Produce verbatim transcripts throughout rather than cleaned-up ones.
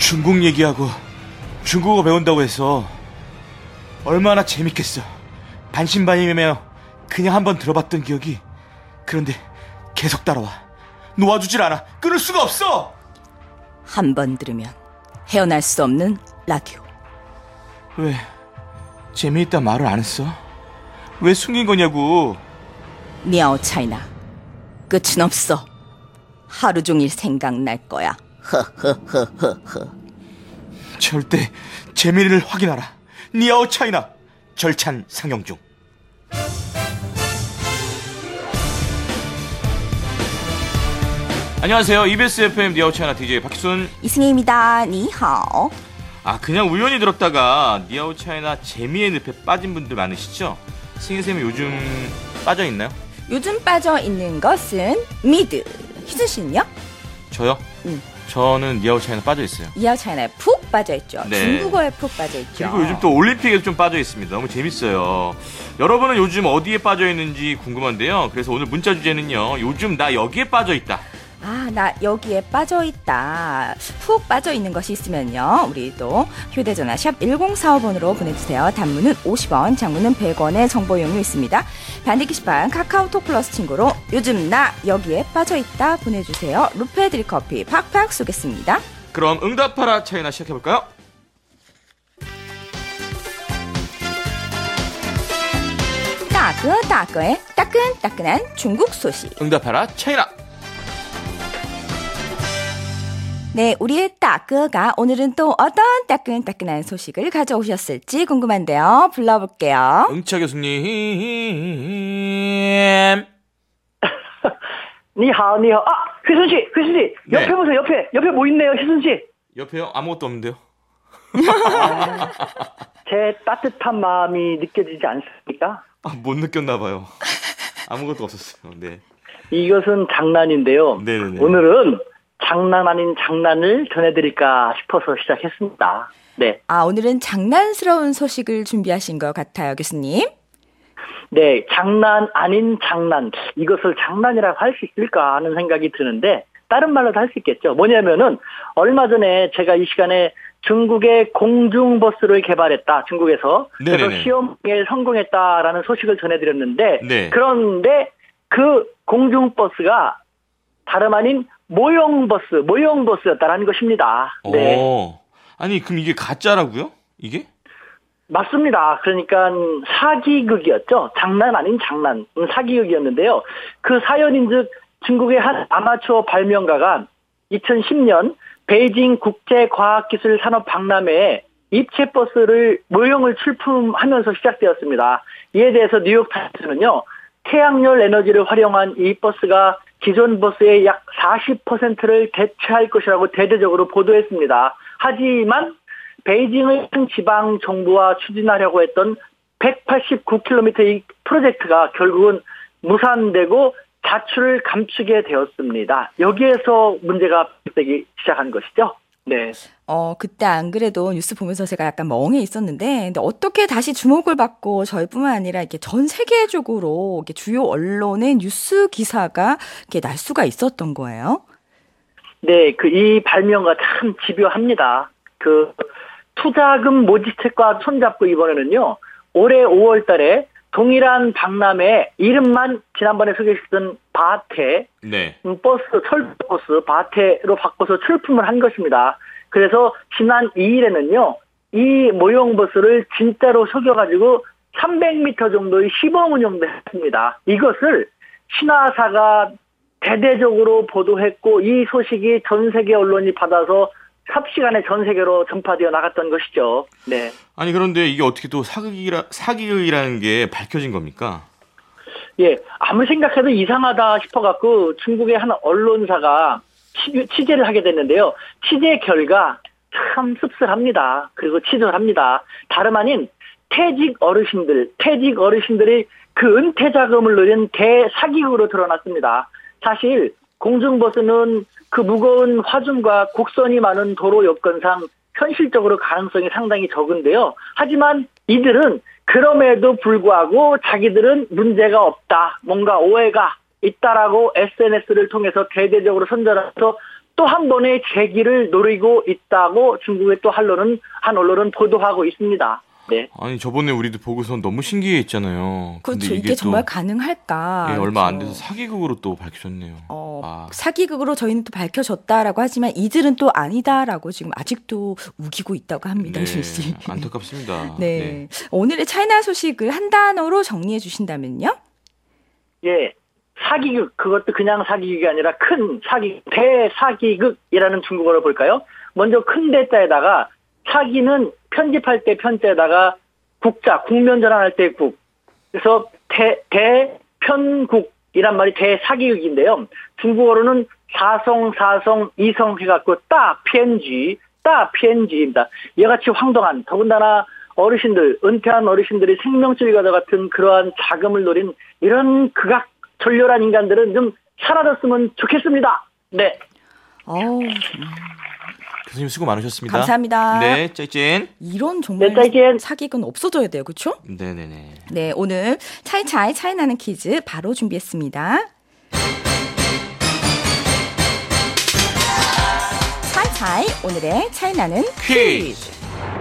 중국 얘기하고 중국어 배운다고 해서 얼마나 재밌겠어. 반신반의며 그냥 한번 들어봤던 기억이 그런데 계속 따라와. 놓아주질 않아. 끊을 수가 없어. 한 번 들으면 헤어날 수 없는 라디오. 왜 재미있다 말을 안 했어? 왜 숨긴 거냐고. 니아오 차이나, 끝은 없어. 하루 종일 생각날 거야. 허허허허허. 절대 재미를 확인하라. 니아오 차이나. 절찬 상영 중. 안녕하세요. 이비에스 에프엠 니아오 차이나 디제이 박희순 이승혜입니다. 니하오. 아, 그냥 우연히 들었다가 니아오 차이나 재미의 늪에 빠진 분들 많으시죠? 승희쌤이 요즘 빠져있나요? 요즘 빠져있는 것은 미드. 희순 씨는요? 저요? 응. 저는 니아오 차이나 빠져있어요. 니아오 차이나에 푹 빠져있죠. 네. 중국어에 푹 빠져있죠. 그리고 요즘 또 올림픽에도 좀 빠져있습니다. 너무 재밌어요. 여러분은 요즘 어디에 빠져있는지 궁금한데요. 그래서 오늘 문자 주제는요, 요즘 나 여기에 빠져있다. 아, 나 여기에 빠져있다. 푹 빠져있는 것이 있으면요, 우리 또 휴대전화 샵 일공사오 번으로 보내주세요. 단문은 오십 원, 장문은 백 원의 정보 이용료 있습니다. 반대 게시판 카카오톡 플러스 친구로 요즘 나 여기에 빠져있다 보내주세요. 루페 드립 커피 팍팍 쏘겠습니다. 그럼 응답하라 차이나 시작해볼까요? 따끄 따끄의 따끈따끈한 중국 소식. 응답하라 차이나. 네, 우리의 따끄가 오늘은 또 어떤 따끈따끈한 소식을 가져오셨을지 궁금한데요. 불러볼게요. 응차 교수님. 니하오, 니하오. 아, 휘순 씨, 휘순 씨. 옆에 네. 보세요, 옆에. 옆에 뭐 있네요, 휘순 씨. 옆에요? 아무것도 없는데요. 아, 제 따뜻한 마음이 느껴지지 않습니까? 아, 못 느꼈나 봐요. 아무것도 없었어요. 네. 이것은 장난인데요. 네네네. 오늘은 장난 아닌 장난을 전해드릴까 싶어서 시작했습니다. 네. 아, 오늘은 장난스러운 소식을 준비하신 것 같아요, 교수님. 네, 장난 아닌 장난. 이것을 장난이라고 할 수 있을까 하는 생각이 드는데, 다른 말로도 할 수 있겠죠. 뭐냐면은, 얼마 전에 제가 이 시간에 중국의 공중버스를 개발했다, 중국에서. 그래서 네네네. 시험에 성공했다라는 소식을 전해드렸는데, 네. 그런데 그 공중버스가 다름 아닌 모형버스, 모형버스였다라는 것입니다. 네. 오. 아니, 그럼 이게 가짜라고요? 이게? 맞습니다. 그러니까 사기극이었죠. 장난 아닌 장난. 사기극이었는데요. 그 사연인즉 중국의 한 아마추어 발명가가 이천십 년 베이징 국제과학기술산업 박람회에 입체버스를 모형을 출품하면서 시작되었습니다. 이에 대해서 뉴욕타임스는요, 태양열 에너지를 활용한 이 버스가 기존 버스의 약 사십 퍼센트를 대체할 것이라고 대대적으로 보도했습니다. 하지만 베이징의 한 지방 정부와 추진하려고 했던 백팔십구 킬로미터의 프로젝트가 결국은 무산되고 자출을 감추게 되었습니다. 여기에서 문제가 되기 시작한 것이죠. 네. 어, 그때 안 그래도 뉴스 보면서 제가 약간 멍해 있었는데, 근데 어떻게 다시 주목을 받고 저희뿐만 아니라 이렇게 전 세계적으로 이렇게 주요 언론의 뉴스 기사가 이렇게 날 수가 있었던 거예요? 네, 그 이 발명가 참 집요합니다. 그 투자금 모집책과 손잡고 이번에는요, 올해 오월 달에 동일한 박람회 이름만 지난번에 소개했던 바테, 네. 버스, 철버스 바테로 바꿔서 출품을 한 것입니다. 그래서 지난 이 일에는요, 이 모형버스를 진짜로 속여가지고 삼백 미터 정도의 시범 운영도 했습니다. 이것을 신화사가 대대적으로 보도했고, 이 소식이 전 세계 언론이 받아서 삽시간에 전 세계로 전파되어 나갔던 것이죠. 네. 아니, 그런데 이게 어떻게 또 사기라, 사기라는 게 밝혀진 겁니까? 예, 아무리 생각해도 이상하다 싶어갖고 중국의 한 언론사가 취, 취재를 하게 됐는데요. 취재 결과 참 씁쓸합니다. 그리고 치졸합니다. 다름 아닌 퇴직 어르신들, 퇴직 어르신들이 그 은퇴 자금을 노린 대사기극으로 드러났습니다. 사실 공중버스는 그 무거운 화중과 곡선이 많은 도로 여건상 현실적으로 가능성이 상당히 적은데요. 하지만 이들은 그럼에도 불구하고 자기들은 문제가 없다, 뭔가 오해가 있다라고 에스엔에스를 통해서 대대적으로 선전해서 또 한 번의 재기를 노리고 있다고 중국의 또 한론은 한 언론은 보도하고 있습니다. 네. 아니 저번에 우리도 보고서 너무 신기했잖아요. 그렇죠. 근데 이게, 이게 정말 또, 가능할까? 예, 얼마 안 그렇죠. 돼서 사기극으로 또 밝혀졌네요. 어, 아. 사기극으로 저희는 또 밝혀졌다라고 하지만 이들은 또 아니다라고 지금 아직도 우기고 있다고 합니다. 네, 실시. 안타깝습니다. 네. 네. 오늘의 차이나 소식을 한 단어로 정리해 주신다면요? 예. 사기극, 그것도 그냥 사기극이 아니라 큰 사기, 대사기극이라는 중국어를 볼까요? 먼저 큰 대자에다가 사기는 편집할 때 편자에다가 국자, 국면 전환할 때 국. 그래서 대, 대편국이란 말이 대사기극인데요. 중국어로는 사성, 사성, 이성 해갖고 따, 편지, 따, 편지입니다. 이같이 황당한, 더군다나 어르신들, 은퇴한 어르신들이 생명줄과 같은 그러한 자금을 노린 이런 극악 졸렬한 인간들은 좀 사라졌으면 좋겠습니다. 네. 어우, 교수님 수고 많으셨습니다. 감사합니다. 네, 짜이찐. 이런 정말 네, 짜이찐. 사기극은 없어져야 돼요. 그렇죠? 네네네. 네, 오늘 차이차이 차이나는 퀴즈 바로 준비했습니다. 차이차이 오늘의 차이나는 퀴즈.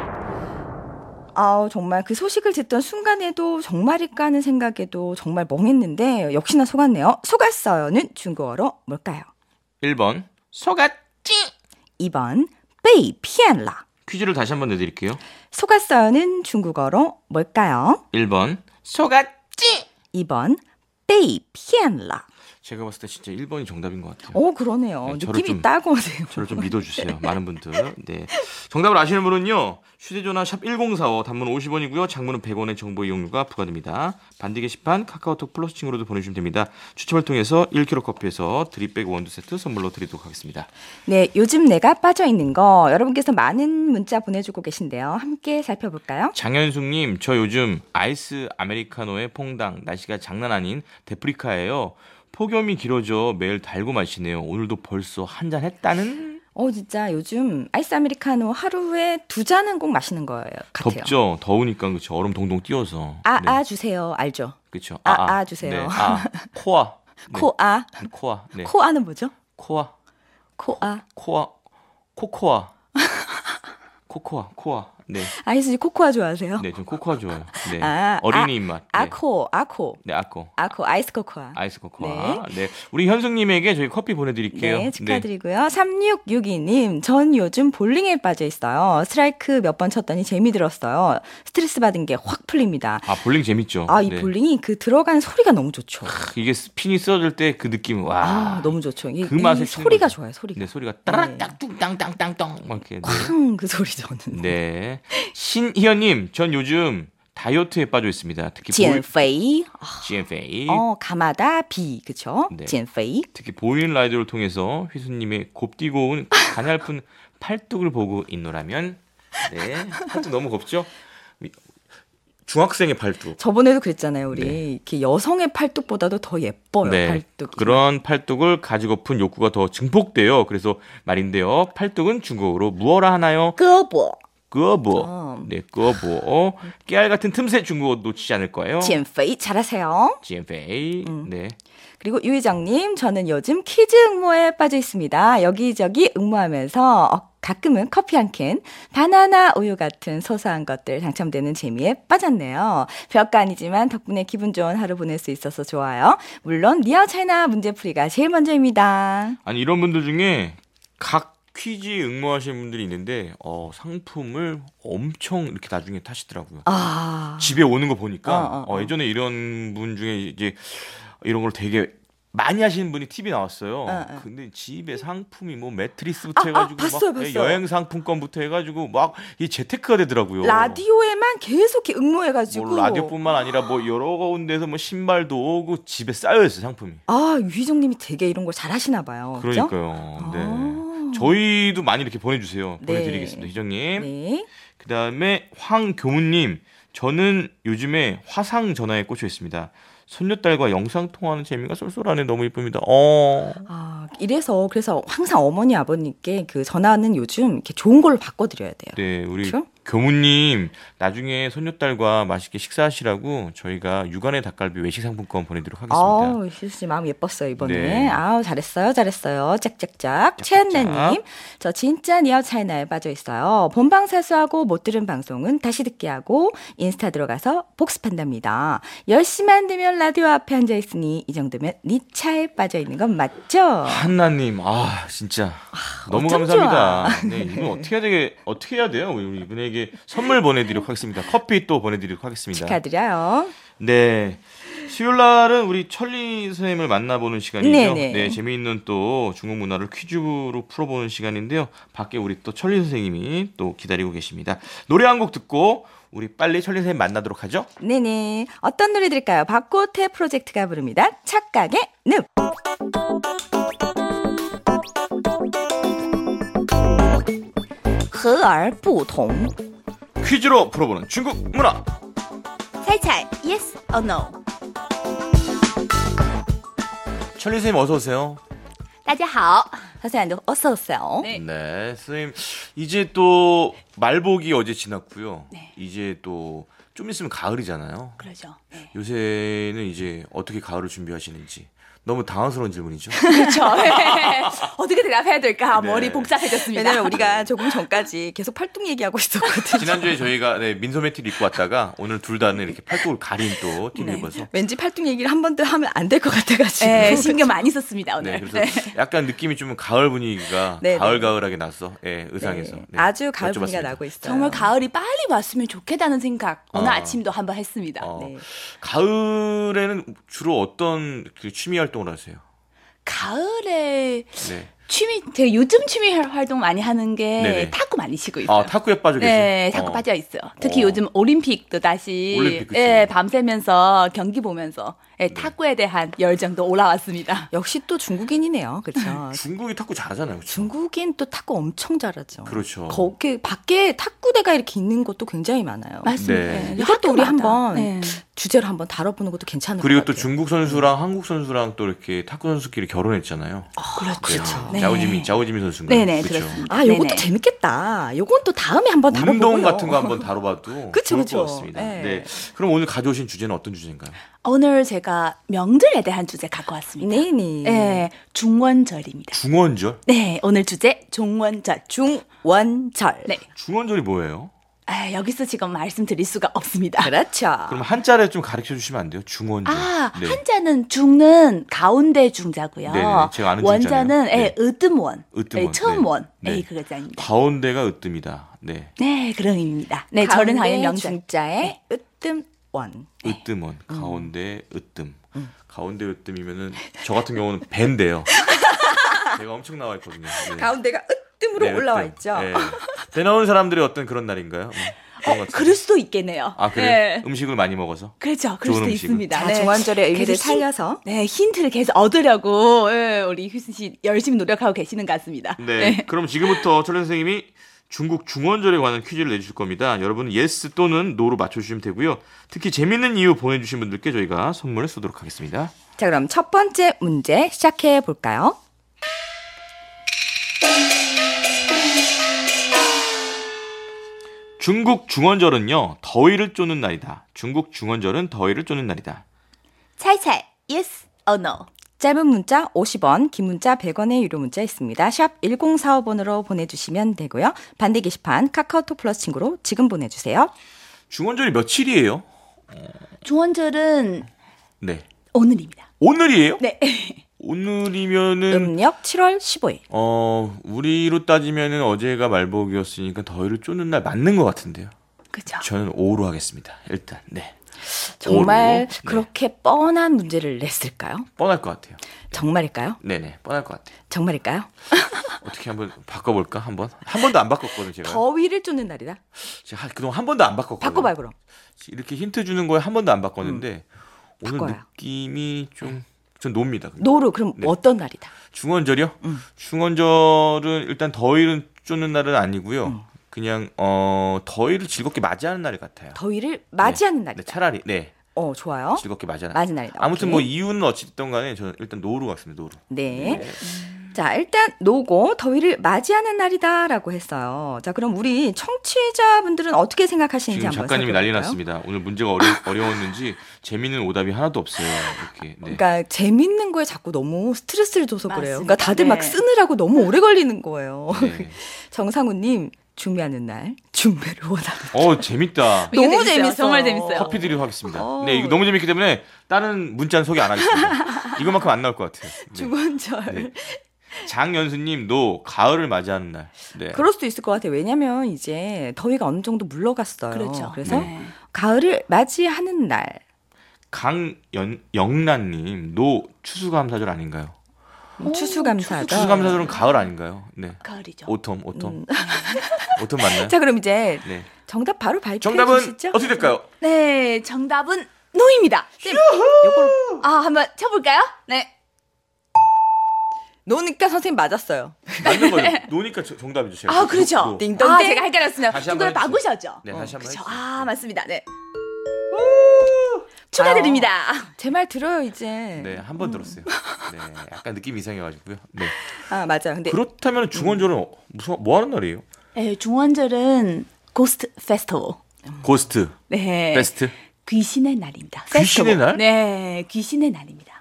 아우, 정말 그 소식을 듣던 순간에도 정말일까 하는 생각에도 정말 멍했는데 역시나 속았네요. 속았어요는 중국어로 뭘까요? 일 번 속았지. 이 번 베이 피엔라. 퀴즈를 다시 한번 내드릴게요. 속았어요는 중국어로 뭘까요? 일 번 속았지. 이 번 베이 피엔라. 제가 봤을 때 진짜 일 번이 정답인 것 같아요. 오, 그러네요. 네, 저를 느낌이 좀- 딱 오네요. 저를 좀 믿어주세요. 많은 분들. 네. 정답을 아시는 분은요. 휴대전화 샵 일공사오 단문 오십 원이고요. 장문은 백 원의 정보 이용료가 부과됩니다. 반디 게시판 카카오톡 플러스 친구로도 보내주시면 됩니다. 추첨을 통해서 일 킬로그램 커피에서 드립백 원두 세트 선물로 드리도록 하겠습니다. 네, 요즘 내가 빠져있는 거 여러분께서 많은 문자 보내주고 계신데요. 함께 살펴볼까요? 장현숙님, 저 요즘 아이스 아메리카노에 퐁당, 날씨가 장난 아닌 데프리카예요. 폭염이 길어져 매일 달고 마시네요. 오늘도 벌써 한 잔 했다는? 어, 진짜 요즘 아이스 아메리카노 하루에 두 잔은 꼭 마시는 거예요. 같아요. 덥죠? 더우니까 그렇죠. 얼음 동동 띄워서. 아, 네. 아 주세요. 알죠? 그렇죠. 아, 아 주세요. 네. 아, 코아. 네. 코아. 코아. 네. 코아는 뭐죠? 코아. 코아. 코아. 코코아. 코코아. 코아. 네. 아이스 코코아 좋아하세요? 네, 전 코코아 좋아요. 네. 아, 어린이 아, 입맛. 네. 아코, 아코. 네, 아코. 아코, 아이스 코코아. 아이스 코코아. 네. 우리 현숙님에게 저희 커피 보내드릴게요. 네, 축하드리고요. 삼육육이 님, 전 요즘 볼링에 빠져 있어요. 스트라이크 몇 번 쳤더니 재미 들었어요. 스트레스 받은 게 확 풀립니다. 아, 볼링 재밌죠? 아, 이 네. 볼링이 그 들어간 소리가 너무 좋죠. 이게 스핀이 써질 때 그 느낌, 와. 아, 너무 좋죠. 이, 그 이 맛을 친 소리가 거죠. 좋아요, 소리가. 네, 소리가 따라딱 뚱땅땅땅땅 막 이렇게. 네. 쾅, 그 소리 저는. 네. 신희연님, 전 요즘 다이어트에 빠져 있습니다. 특히 지엔페이. 지엔페이. 어, 가마다 비, 그쵸? 네. 지엔페이. 특히 보이는 라디오를 통해서 휘수님의 곱디고 온 가냘픈 팔뚝을 보고 있노라면, 네, 팔뚝 너무 곱죠? 중학생의 팔뚝. 저번에도 그랬잖아요, 우리. 네. 이렇게 여성의 팔뚝보다도 더 예뻐요, 네, 팔뚝이. 그런 팔뚝을 가지고픈 욕구가 더 증폭돼요. 그래서 말인데요, 팔뚝은 중국어로 무엇라 하나요? 끄보. 끄보. 어. 네, 끄보. 깨알 같은 틈새 중국어 놓치지 않을 거예요. 지엔페이 잘하세요. 지엔페이. 음. 네. 그리고 유희정님, 저는 요즘 퀴즈 응모에 빠져 있습니다. 여기저기 응모하면서 어, 가끔은 커피 한 캔, 바나나 우유 같은 소소한 것들 당첨되는 재미에 빠졌네요. 별거 아니지만 덕분에 기분 좋은 하루 보낼 수 있어서 좋아요. 물론 리어 차이나 문제풀이가 제일 먼저입니다. 아니 이런 분들 중에 각 퀴즈 응모하시는 분들이 있는데 어, 상품을 엄청 이렇게 나중에 타시더라고요. 아, 집에 오는 거 보니까 어, 어, 어. 어, 예전에 이런 분 중에 이제 이런 걸 되게 많이 하시는 분이 팁이 나왔어요. 어, 어. 근데 집에 상품이 뭐 매트리스부터 아, 아, 해가지고 봤어요, 막 봤어요. 여행 상품권부터 해가지고 막 이 재테크가 되더라고요. 라디오에만 계속 이렇게 응모해가지고. 뭐 라디오뿐만 아니라 뭐 여러 군데서 뭐 신발도 오고 집에 쌓여 있어 상품이. 아, 유희정님이 되게 이런 걸 잘하시나 봐요. 그죠? 그러니까요. 네. 아. 저희도 많이 이렇게 보내주세요. 네. 보내드리겠습니다, 희정님. 네. 그 다음에 황교문님, 저는 요즘에 화상 전화에 꽂혀 있습니다. 손녀딸과 영상 통화하는 재미가 쏠쏠하네. 너무 이쁩니다. 어. 아, 이래서 그래서 항상 어머니 아버님께 그 전화는 요즘 이렇게 좋은 걸로 바꿔드려야 돼요. 네, 우리 그렇죠? 교무님 나중에 손녀딸과 맛있게 식사하시라고 저희가 육안의 닭갈비 외식 상품권 보내드리도록 하겠습니다. 아우, 희수씨 마음 예뻤어요, 이번에. 네. 아우, 잘했어요, 잘했어요. 짝짝짝. 최은래님, 저 진짜 니아우 차이나에 빠져있어요. 본방 사수하고 못 들은 방송은 다시 듣게 하고 인스타 들어가서 복습한답니다. 열심히 안 되면 라디오 앞에 앉아있으니 이 정도면 니 차에 빠져있는 건 맞죠? 한나님, 아 진짜 너무 어쩜 감사합니다. 네, 이분 어떻게 해야 되게 어떻게 해야 돼요? 우리 이분에게 선물 보내드리도록 하겠습니다. 커피 또 보내드리도록 하겠습니다. 축하드려요. 네. 수요일 날은 우리 철리 선생님을 만나보는 시간이죠. 네네. 네, 재미있는 또 중국 문화를 퀴즈로 풀어보는 시간인데요. 밖에 우리 또 철리 선생님이 또 기다리고 계십니다. 노래 한 곡 듣고 우리 빨리 철리 선생님 만나도록 하죠. 네네. 어떤 노래 들을까요? 박고태 프로젝트가 부릅니다. 착각의 늪.和而不同. 퀴즈로 풀어보는 중국 문화. 猜猜 yes or no. 철리 선생님 어서 오세요. 大家好. 선생님도 어서 오세요. 네. 네, 선생님 이제 또 말복이 어제 지났고요. 네. 이제 또 좀 있으면 가을이잖아요. 그러죠. 네. 요새는 이제 어떻게 가을을 준비하시는지 너무 당황스러운 질문이죠. 그렇죠. 어떻게 대답해야 될까? 네. 머리 복잡해졌습니다. 왜냐면 우리가 조금 전까지 계속 팔뚝 얘기하고 있었거든요. 지난주에 저희가 네, 민소매 티를 입고 왔다가 오늘 둘 다는 이렇게 팔뚝을 가린 또 티를 네. 입어서 왠지 팔뚝 얘기를 한 번 더 하면 안 될 것 같아가지고. 네, 신경 많이 썼습니다 오늘. 네, 그래서 약간 느낌이 좀 가을 분위기가 네, 가을가을하게 났어. 예, 의상에서. 네. 네, 아주 가을 분위기가 여쭤봤습니다. 나고 있어요. 정말 가을이 빨리 왔으면 좋겠다는 생각 오늘 아. 아침도 한번 했습니다. 어, 네. 가을에는 주로 어떤 그 취미 활동을 하세요? 가을에 네. 취미, 제가 요즘 취미 활동 많이 하는 게 네네. 탁구 많이 치고 있어요. 아, 탁구에 빠져 계세요? 네, 탁구 어. 빠져 있어요. 특히 어. 요즘 올림픽도 다시 올림픽, 그쵸. 예, 밤새면서 경기 보면서 예, 탁구에 대한 열정도 올라왔습니다. 역시 또 중국인이네요. 그렇죠. 중국이 탁구 잘하잖아요. 그쵸? 중국인 또 탁구 엄청 잘하죠. 그렇죠. 거기 밖에 탁구대가 이렇게 있는 것도 굉장히 많아요. 맞습니다. 네. 예, 이것도 우리 학교마다. 한번 네. 주제로 한번 다뤄보는 것도 괜찮을 것 그리고 같아요. 또 중국 선수랑 한국 선수랑 또 이렇게 탁구 선수끼리 결혼했잖아요. 그렇죠. 네. 네. 자오지민, 자오지민 선수인가? 네네, 그쵸? 그렇습니다. 아, 요것도 네네. 재밌겠다. 요건 또 다음에 한번 다뤄보고요. 운동 같은 거 한번 다뤄봐도 그쵸, 좋을 그쵸. 것 같습니다. 네. 네. 그럼 오늘 가져오신 주제는 어떤 주제인가요? 오늘 제가 명절에 대한 주제 갖고 왔습니다. 네네. 네, 중원절입니다. 중원절? 네, 오늘 주제 중원절. 중원절. 네, 중원절이 뭐예요? 아, 여기서 지금 말씀드릴 수가 없습니다. 그렇죠. 그럼 한자를 좀 가르쳐 주시면 안 돼요? 중원절. 아, 네. 한자는 중은 가운데 중자고요. 네네, 제가 아는 원자는 중자네요. 예, 네. 으뜸원. 으뜸원, 예, 처음 네. 원. 네. 예, 그 글자입니다. 가운데가 으뜸이다. 네. 네, 그런 의미입니다. 네, 절은 하의 명절. 중자에 으뜸원. 으뜸원. 가운데 으뜸. 가운데 으뜸이면은 저 같은 경우는 배인데요. 배가 엄청 나와 있거든요. 네. 가운데가 으뜸으로 네, 올라와 으뜸. 있죠. 네. 배 나오는 사람들이 어떤 그런 날인가요? 음, 그런 것 같은데. 그럴 수도 있겠네요. 아, 그래? 네. 음식을 많이 먹어서? 그렇죠. 그럴 좋은 수도 음식을. 있습니다. 자, 네. 중원절의 의미를 계속 힌- 살려서. 네, 힌트를 계속 얻으려고 예, 우리 휴슨 씨 열심히 노력하고 계시는 것 같습니다. 네. 그럼 지금부터 철현 선생님이 중국 중원절에 관한 퀴즈를 내주실 겁니다. 여러분은 예스 또는 노로 맞춰주시면 되고요. 특히 재밌는 이유 보내주신 분들께 저희가 선물을 쏘도록 하겠습니다. 자, 그럼 첫 번째 문제 시작해 볼까요? 중국 중원절은요, 더위를 쫓는 날이다. 중국 중원절은 더위를 쫓는 날이다. 猜猜 yes or no. 짧은 문자 오십 원, 긴 문자 백 원의 유료 문자 있습니다. 샵 일공사오 번으로 보내주시면 되고요. 반대 게시판 카카오톡 플러스 친구로 지금 보내주세요. 중원절이 며칠이에요? 중원절은 네. 오늘입니다. 오늘이에요? 네. 오늘이면은 음력 칠월 십오일. 어 우리로 따지면은 어제가 말복이었으니까 더위를 쫓는 날 맞는 것 같은데요. 그렇죠. 저는 오로 하겠습니다. 일단 네. 정말 오로. 네. 그렇게 뻔한 문제를 냈을까요? 뻔할 것 같아요. 정말일까요? 네네 뻔할 것 같아요. 정말일까요? 어떻게 한번 바꿔볼까 한번? 한 번도 안 바꿨거든요 제가. 더위를 쫓는 날이다. 제가 한- 그동안 한 번도 안 바꿨거든요. 바꿔봐요 그럼. 이렇게 힌트 주는 거에 한 번도 안 바꿨는데 오늘 바꿔요. 느낌이 좀 전 놉니다. 노루 그럼 네. 어떤 날이다? 중원절이요? 음. 중원절은 일단 더위를 쫓는 날은 아니고요. 음. 그냥 어 더위를 즐겁게 맞이하는 날 같아요. 더위를 맞이하는 네, 날이다. 차라리 네 어 좋아요. 즐겁게 맞이하는. 맞은 날이다. 아무튼 오케이. 뭐 이유는 어찌됐든 간에 저는 일단 노루 같습니다. 노루. 네. 자, 일단 노고 더위를 맞이하는 날이다라고 했어요. 자, 그럼 우리 청취자분들은 어떻게 생각하시는지 지금 한번 작가님이 난리 살펴볼까요? 났습니다. 오늘 문제가 어려, 어려웠는지 재밌는 오답이 하나도 없어요. 이렇게. 네. 그러니까 재밌는 거에 자꾸 너무 스트레스를 줘서 그래요. 그러니까 다들 네. 막 쓰느라고 너무 오래 걸리는 거예요. 네. 정상우님 준비하는 날 준비를 원합니다. 어 재밌다. 이거 너무 재밌어요. 재밌어요. 정말 재밌어요. 커피 드리도록 하겠습니다. 어. 네, 이거 너무 재밌기 때문에 다른 문자는 소개 안 하겠습니다. 이것만큼 안 나올 것 같아요. 네. 중원절. 네. 장연수님, 노 가을을 맞이하는 날. 네. 그럴 수도 있을 것 같아요. 왜냐면 이제 더위가 어느 정도 물러갔어요. 그렇죠. 그래서 네. 가을을 맞이하는 날. 강영란님, 노 추수감사절 아닌가요? 추수감사죠. 추수감사절은 가을 아닌가요? 네. 가을이죠. 오톰, 오톰. 음. 오톰 맞나요? 자, 그럼 이제 네. 정답 바로 발표해 정답은 주시죠. 어떻게 될까요? 네, 정답은 노입니다. 쌤, 요걸 아 한번 쳐볼까요? 네. 노니까 선생님 맞았어요. 맞는 거예요. 노니까 저- 정답이죠. 제가. 아 그렇죠. 노. 띵동댕. 아 제가 헷갈렸습니다. 다시 한번 이걸 바꾸셨죠? 네, 다시 한번 그렇죠. 해주세요. 아 맞습니다. 네. 축하드립니다. 제 말 들어요 이제. 네, 한 번 들었어요. 네, 약간 느낌 이상해가지고요. 네. 아 맞아요. 근데 그렇다면 중원절은 어- 무슨 뭐 하는 날이에요? 네, 중원절은 고스트 페스티벌. 고스트, 네. 베스트. 귀신의 날입니다. 귀신의 페스티벌. 날? 네, 귀신의 날입니다.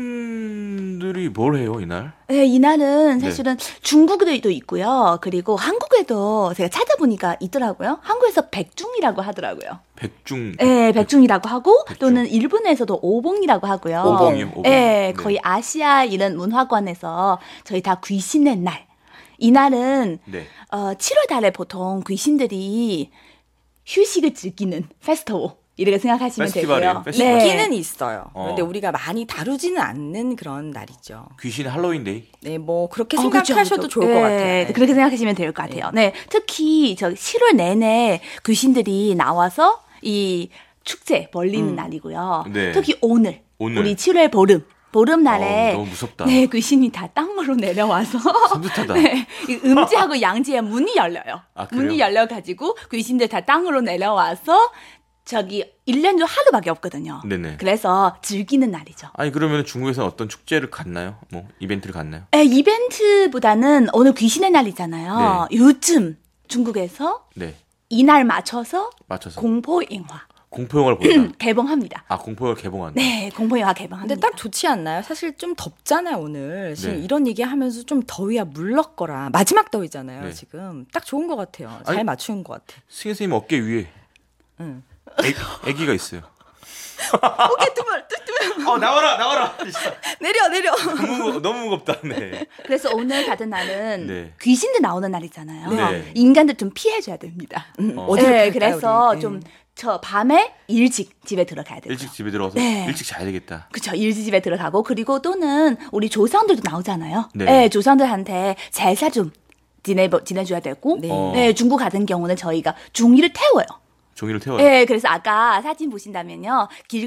귀신들이 뭘 해요 이날? 네, 이날은 네. 사실은 중국에도 있고요. 그리고 한국에도 제가 찾아보니까 있더라고요. 한국에서 백중이라고 하더라고요. 백중. 네, 백중이라고 하고 백중. 또는 일본에서도 오봉이라고 하고요. 오봉이요, 오봉. 네, 네. 거의 아시아 이런 문화권에서 저희 다 귀신의 날. 이날은 네. 어, 칠월 달에 보통 귀신들이 휴식을 즐기는 페스티벌 이렇게 생각하시면 페스티벌이에요, 되고요. 페스티벌. 네. 있기는 있어요. 어. 그런데 우리가 많이 다루지는 않는 그런 날이죠. 귀신의 할로윈데이. 네, 뭐 그렇게 어, 그쵸, 생각하셔도 그쵸. 좋을 네, 것 같아요. 네. 그렇게 생각하시면 될 것 같아요. 네. 특히 저 칠월 내내 귀신들이 나와서 이 축제 벌리는 음. 날이고요. 네. 특히 오늘, 오늘. 우리 칠월 보름. 보름날에 어, 너무 무섭다. 네, 귀신이 다 땅으로 내려와서 섬뜩하다. 네, 이 음지하고 양지의 문이 열려요. 아, 그래요? 문이 열려가지고 귀신들 다 땅으로 내려와서 저기 일 년 중 하루밖에 없거든요. 네네. 그래서 즐기는 날이죠. 아니 그러면 중국에서 어떤 축제를 갔나요? 뭐 이벤트를 갔나요? 에, 이벤트보다는 오늘 귀신의 날이잖아요. 요즘 중국에서 네. 이날 맞춰서 맞춰서 공포 영화 공포 영화를 본다. 개봉합니다. 아 공포 영화 개봉한다. 네, 공포 영화 개봉합니다. 근데 딱 좋지 않나요? 사실 좀 덥잖아요, 오늘. 지금 네. 이런 얘기 하면서 좀 더위야 물렀거라. 마지막 더위잖아요, 네. 지금. 딱 좋은 것 같아요. 잘 아니, 맞추는 것 같아. 승현 선생님 어깨 위에 응. 애, 애기가 있어요. 어깨 두번 뚜뚜 어 나와라 나와라. 내려 내려. 너무 너무 무겁다. 네. 그래서 오늘 같은 날은 네. 귀신들 나오는 날이잖아요. 네. 인간들 좀 피해줘야 됩니다. 음, 어. 어디로 네, 갈까요, 그래서 우리? 좀 저 밤에 일찍 집에 들어가야 돼요. 일찍 집에 들어가서 네. 일찍 자야 되겠다. 그쵸, 일찍 집에 들어가고 그리고 또는 우리 조상들도 나오잖아요. 네. 네, 조상들한테 제사 좀 지내 지내줘야 되고, 네. 어. 네, 중국 같은 경우는 저희가 중이를 태워요. 종이를 태워요. 네, 그래서 아까 사진 보신다면요.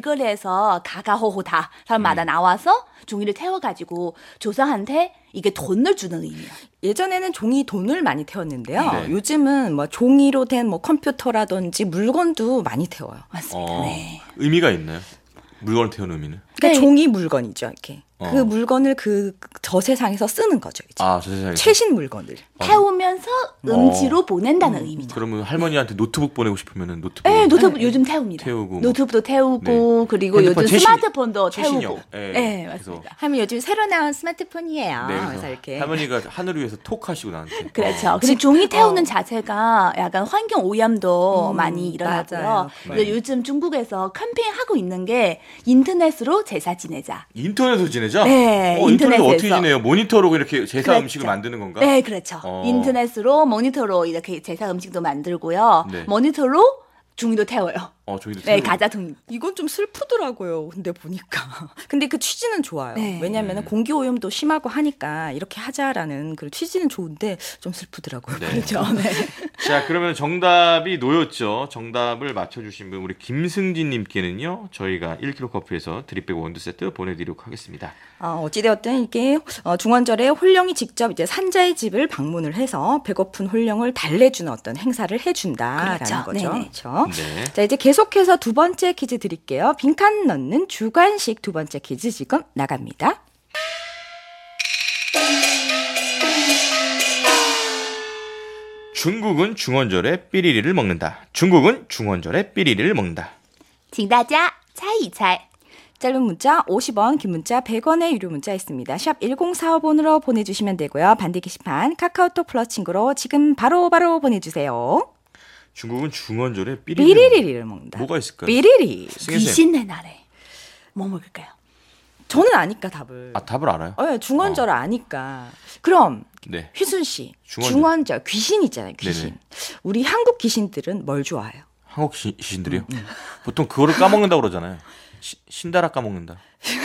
길거리에서 가가호호다 사람마다 음. 나와서 종이를 태워가지고 조상한테 이게 돈을 주는 의미예요. 예전에는 종이 돈을 많이 태웠는데요. 네. 요즘은 뭐 종이로 된 뭐 컴퓨터라든지 물건도 많이 태워요. 맞습니다. 어, 네. 의미가 있나요? 물건을 태우는 의미는? 그러니까 네. 종이 물건이죠, 이렇게. 어. 그 물건을 그 저 세상에서 쓰는 거죠, 이제. 아, 저 세상에. 최신 물건을. 태우면서 음지로 보낸다는 의미죠. 그러면 할머니한테 노트북 보내고 싶으면은 노트북. 네, 노트북 요즘 태웁니다. 태우고. 노트북도 태우고 그리고 핸드폰 요즘 최신- 스마트폰도 최신형. 태우고. 네, 네, 그래서- 맞습니다. 하면 요즘 새로 나온 스마트폰이에요. 네, 그래서 그래서 이렇게. 할머니가 하늘 위에서 톡 하시고 나한테. 그렇죠. 어. 근데 종이 태우는 어. 자체가 약간 환경 오염도 음, 많이 일어나고요. 맞아요. 그래서 네. 요즘 중국에서 캠페인하고 있는 게 인터넷으로 제사 지내자. 인터넷으로 지내자? 네, 어, 인터넷 어떻게 인터넷에서. 지내요? 모니터로 이렇게 제사 그렇죠. 음식을 만드는 건가? 네, 그렇죠. 어. 인터넷으로 모니터로 이렇게 제사 음식도 만들고요. 네. 모니터로 종이도 태워요. 어, 저희도 네, 새로- 가자 종. 이건 좀 슬프더라고요. 근데 보니까. 근데 그 취지는 좋아요. 네. 왜냐하면 음. 공기 오염도 심하고 하니까 이렇게 하자라는 그 취지는 좋은데 좀 슬프더라고요. 네. 그렇죠. 네. 자, 그러면 정답이 노였죠. 정답을 맞춰주신 분, 우리 김승진님께는요, 저희가 일 킬로그램 커피에서 드립백 원두 세트 보내드리도록 하겠습니다. 어, 어찌되었든 이게 어, 중원절에 홀령이 직접 이제 산자의 집을 방문을 해서 배고픈 홀령을 달래주는 어떤 행사를 해준다라는 그렇죠. 거죠. 네네. 그렇죠. 네. 자, 이제 계속해서 두 번째 퀴즈 드릴게요. 빈칸 넣는 주관식 두 번째 퀴즈 지금 나갑니다. 중국은 중원절에 삐리리를 먹는다. 중국은 중원절에 삐리리를 먹는다. 请大家猜一猜. 짧은 문자 오십 원, 긴 문자 백 원의 유료 문자 있습니다. 샵 일공사오 번으로 보내주시면 되고요. 반대 게시판 카카오톡 플러스 친구로 지금 바로 바로 보내주세요. 중국은 중원절에 삐리리. 삐리리를 먹는다. 뭐가 있을까요? 삐리리. 귀신의 날에 뭐 먹을까요? 저는 아니까 답을. 아, 답을 알아요? 어, 중원절을 어. 아니까. 그럼 네. 휘순 씨, 중원절. 중원절 귀신 있잖아요. 귀신. 네네. 우리 한국 귀신들은 뭘 좋아해요? 한국 시, 신들이요? 음, 음. 보통 그거를 까먹는다고 그러잖아요. 시, 신다라 까먹는다.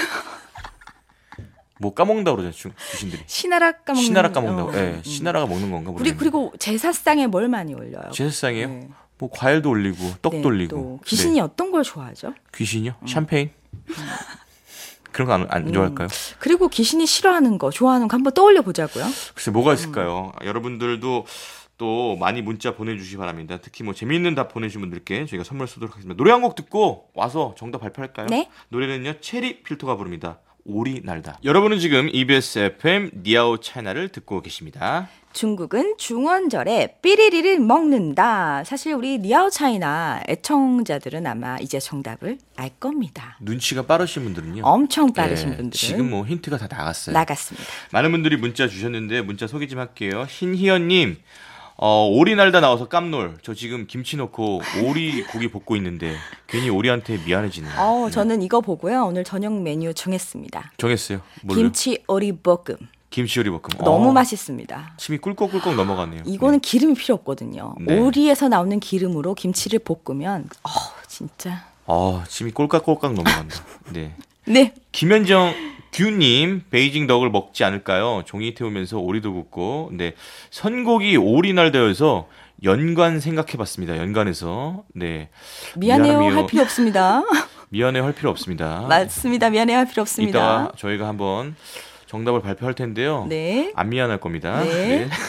뭐 까먹는다고 그러잖아요. 중, 귀신들이. 신하라 까먹는. 신하라 까먹는다고. 어, 예, 음. 신하라가 먹는 건가 모르겠는데. 우리 그리고 제사상에 뭘 많이 올려요? 제사상이에요? 네. 뭐 과일도 올리고 떡도 네, 올리고. 또 귀신이 네. 어떤 걸 좋아하죠? 귀신이요? 샴페인? 그런 거 안 안 좋아할까요? 그리고 귀신이 싫어하는 거, 좋아하는 거 한번 떠올려 보자고요. 글쎄 뭐가 있을까요? 음. 여러분들도 또 많이 문자 보내주시기 바랍니다. 특히 뭐 재미있는 답 보내주신 분들께 저희가 선물 쏘도록 하겠습니다. 노래 한 곡 듣고 와서 정답 발표할까요? 네. 노래는요 체리 필터가 부릅니다. 오리 날다. 여러분은 지금 이비에스 에프엠 니아오 차이나를 듣고 계십니다. 중국은 중원절에 삐리리를 먹는다. 사실 우리 니아오 차이나 애청자들은 아마 이제 정답을 알 겁니다. 눈치가 빠르신 분들은요. 엄청 빠르신 네, 분들은 지금 뭐 힌트가 다 나갔어요. 나갔습니다. 많은 분들이 문자 주셨는데 문자 소개 좀 할게요. 신희연님. 어, 오리 날다 나와서 깜놀. 저 지금 김치 넣고 오리 고기 볶고 있는데 괜히 오리한테 미안해지네요. 어, 네. 저는 이거 보고요. 오늘 저녁 메뉴 정했습니다. 정했어요. 뭘로? 김치 오리 볶음. 김치 오리 볶음. 너무 어, 맛있습니다. 침이 꿀꺽꿀꺽 넘어가네요. 이거는 기름이 필요 없거든요. 네. 오리에서 나오는 기름으로 김치를 볶으면 어, 진짜. 아, 침이 꼴깍꼴깍 넘어간다. 네. 네. 김현정 규님 베이징 덕을 먹지 않을까요? 종이 태우면서 오리도 굽고. 네. 선곡이 오리 날다여서 연관 생각해봤습니다. 연관해서. 네. 미안해요. 미안하며- 할 필요 없습니다. 미안해요 할 필요 없습니다. 맞습니다. 미안해요. 할 필요 없습니다. 이따가 저희가 한번 정답을 발표할 텐데요. 네. 안 미안할 겁니다. 네. 네.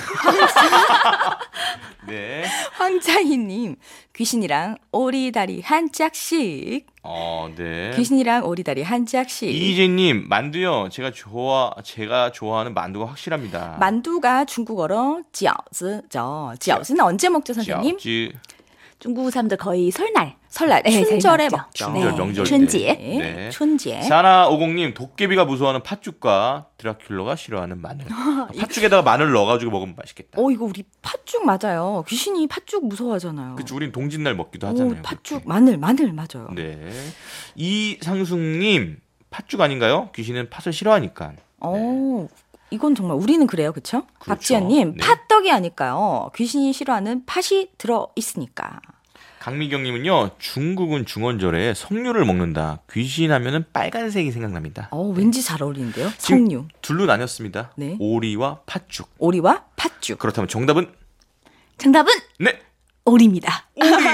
네. 황자희님, 귀신이랑 오리다리 한 짝씩. 어, 네. 귀신이랑 오리다리 한 짝씩. 이희재님, 만두요. 제가 좋아, 제가 좋아하는 만두가 확실합니다. 만두가 중국어로 饺子죠. 饺子는 언제 먹죠, 선생님? 饺子 중국 사람들 거의 설날. 설날, 네, 춘절에 설날죠. 먹죠. 춘절, 명절 때. 춘지에. 네. 네. 춘지에. 사나오공님, 도깨비가 무서워하는 팥죽과 드라큘러가 싫어하는 마늘. 팥죽에다가 마늘 넣어가지고 먹으면 맛있겠다. 어, 이거 우리 팥죽 맞아요. 귀신이 팥죽 무서워하잖아요. 그치, 우린 동짓날 먹기도 하잖아요. 오, 팥죽, 그렇게. 마늘, 마늘 맞아요. 네. 이상숙님, 팥죽 아닌가요? 귀신은 팥을 싫어하니까. 어, 이건 정말 우리는 그래요, 그렇죠? 그렇죠. 박지연님, 네. 팥떡이 아닐까요? 귀신이 싫어하는 팥이 들어 있으니까. 강미경님은요, 중국은 중원절에 석류를 먹는다. 귀신 하면은 빨간색이 생각납니다. 어, 왠지 잘 어울리는데요. 지금 석류, 둘로 나눴습니다. 네. 오리와 팥죽. 오리와 팥죽. 그렇다면 정답은? 정답은 네! 오리입니다.